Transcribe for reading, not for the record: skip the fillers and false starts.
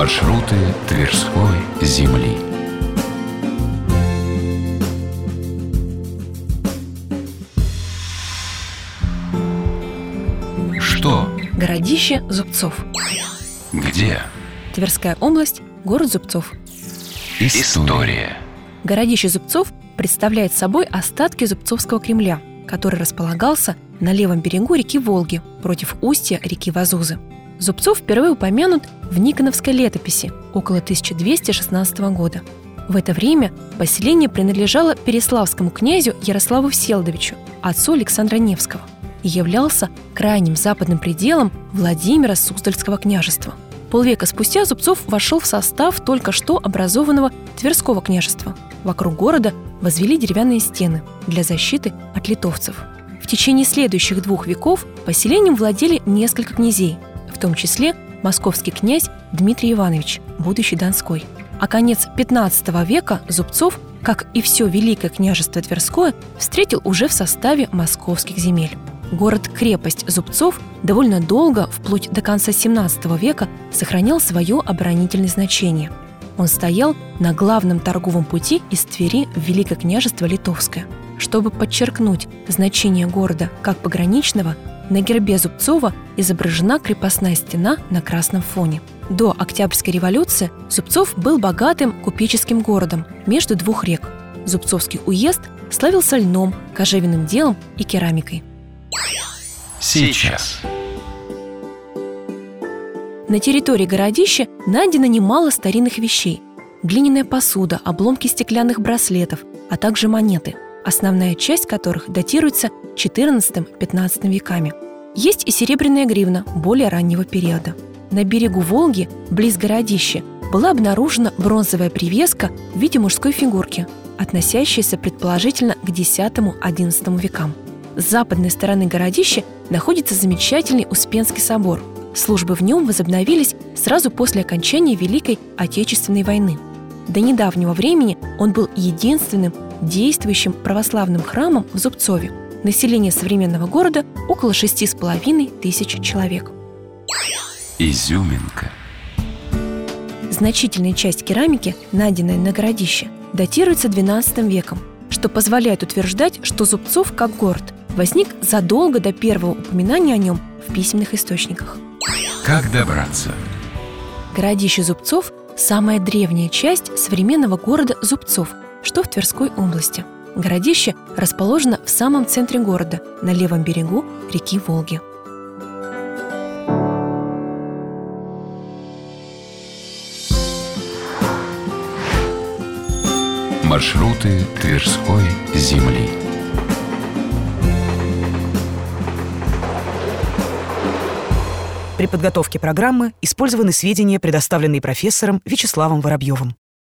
Маршруты Тверской земли. Что? Городище Зубцов. Где? Тверская область, город Зубцов. История. Городище Зубцов представляет собой остатки Зубцовского Кремля, который располагался на левом берегу реки Волги против устья реки Вазузы. Зубцов впервые упомянут в Никоновской летописи около 1216 года. В это время поселение принадлежало переславскому князю Ярославу Всеволодовичу, отцу Александра Невского, и являлся крайним западным пределом Владимира Суздальского княжества. Полвека спустя Зубцов вошел в состав только что образованного Тверского княжества. Вокруг города возвели деревянные стены для защиты от литовцев. В течение следующих 2 веков поселением владели несколько князей, в том числе московский князь Дмитрий Иванович, будущий Донской. А конец XV века Зубцов, как и все Великое княжество Тверское, встретил уже в составе московских земель. Город-крепость Зубцов довольно долго, вплоть до конца XVII века, сохранял свое оборонительное значение. Он стоял на главном торговом пути из Твери в Великое княжество Литовское. Чтобы подчеркнуть значение города как пограничного, на гербе Зубцова изображена крепостная стена на красном фоне. До Октябрьской революции Зубцов был богатым купеческим городом между 2 рек. Зубцовский уезд славился льном, кожевенным делом и керамикой. Сейчас. На территории городища найдено немало старинных вещей: глиняная посуда, обломки стеклянных браслетов, а также монеты, основная часть которых датируется XIV-XV веками. Есть и серебряная гривна более раннего периода. На берегу Волги, близ городища, была обнаружена бронзовая привеска в виде мужской фигурки, относящаяся предположительно к X-XI векам. С западной стороны городища находится замечательный Успенский собор. Службы в нем возобновились сразу после окончания Великой Отечественной войны. До недавнего времени он был единственным действующим православным храмом в Зубцове. Население современного города около 6,5 тысяч человек. Изюминка. Значительная часть керамики, найденная на городище, датируется XII веком, что позволяет утверждать, что Зубцов как город возник задолго до первого упоминания о нем в письменных источниках. Как добраться? Городище Зубцов – самая древняя часть современного города Зубцов, что в Тверской области. Городище расположено в самом центре города, на левом берегу реки Волги. Маршруты Тверской земли. При подготовке программы использованы сведения, предоставленные профессором Вячеславом Воробьевым.